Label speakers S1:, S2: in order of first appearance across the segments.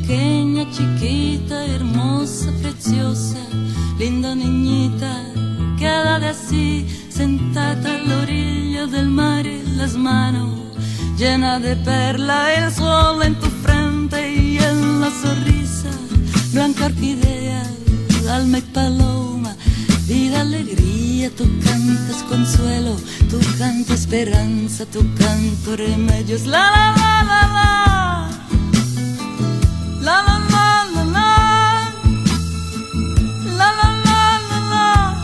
S1: pequeña, chiquita, hermosa, preciosa, linda niñita, quédate así, sentada a la orilla del mar y las manos llenas de perla, el sol en tu frente y en la sonrisa, blanca orquídea, alma y paloma, vida, alegría, tú cantas consuelo, tú cantas esperanza, tú cantas remedios, la la la la la, la la la la la, la la la la la,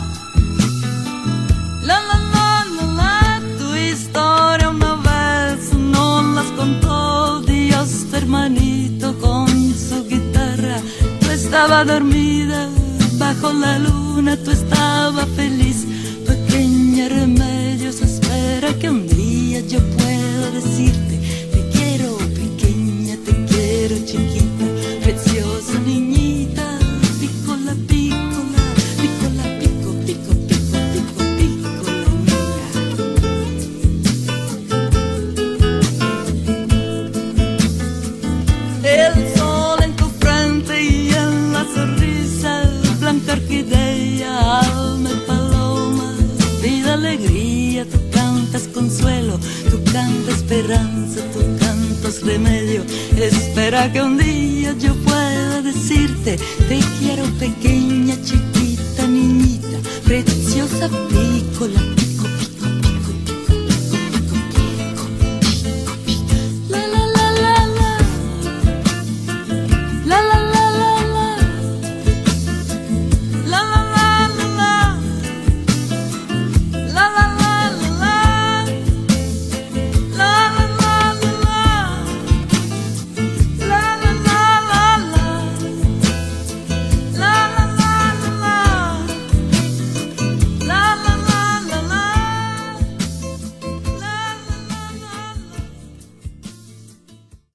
S1: la la la la la. Tu historia una vez nos las contó Dios, tu hermanito con su guitarra, tú estabas dormida bajo la luna, tú estabas feliz, pequeña Remedios, espera que un día yo pueda decirte, te quiero pequeña, te quiero chiquita, preciosa niñita, pícola, pícola, pícola, pico, pico, pico, pico, pícola niña. El sol en tu frente y en la sonrisa, blanca orquídea, alma y paloma, vida, alegría, tú cantas consuelo, tú cantas esperanza, tú cantas remedio, espera que un día yo pueda decirte, te quiero pequeña, chiquita, niñita, preciosa, pícola.